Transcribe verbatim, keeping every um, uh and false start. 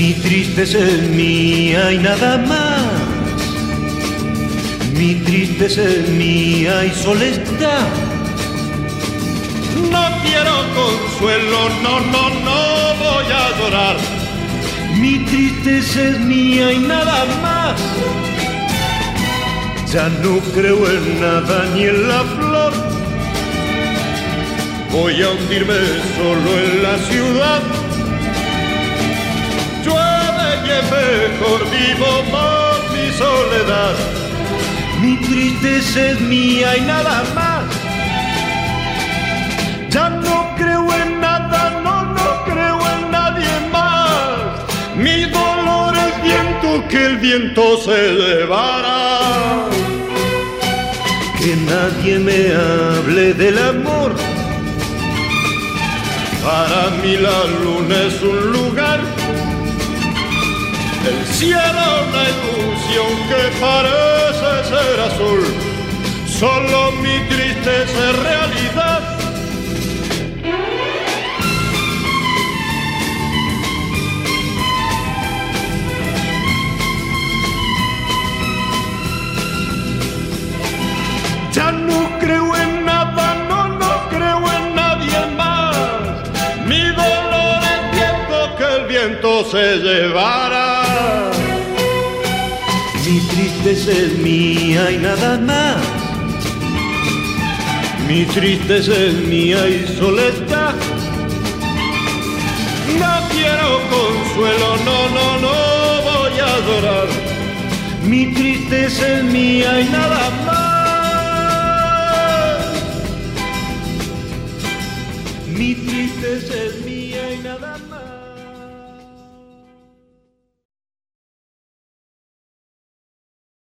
Mi tristeza es mía y nada más. Mi tristeza es mía y solo está. No quiero consuelo, no, no, no voy a llorar. Mi tristeza es mía y nada más. Ya no creo en nada ni en la flor. Voy a hundirme solo en la ciudad. Llueve y es mejor vivo más mi soledad. Mi tristeza es mía y nada más. Ya no creo en nada, no, no creo en nadie más. Mi dolor es viento que el viento se llevará. Que nadie me hable del amor. Para mí la luna es un lugar, el cielo una ilusión que parece ser azul. Solo mi tristeza es realidad. Ya no creo en nada, no, no creo en nadie más. Mi dolor es viento que el viento se llevará. Mi tristeza es mía y nada más. Mi tristeza es mía y solo está. No quiero consuelo, no, no, no voy a llorar. Mi tristeza es mía y nada más. Mi tristeza es mía y nada más.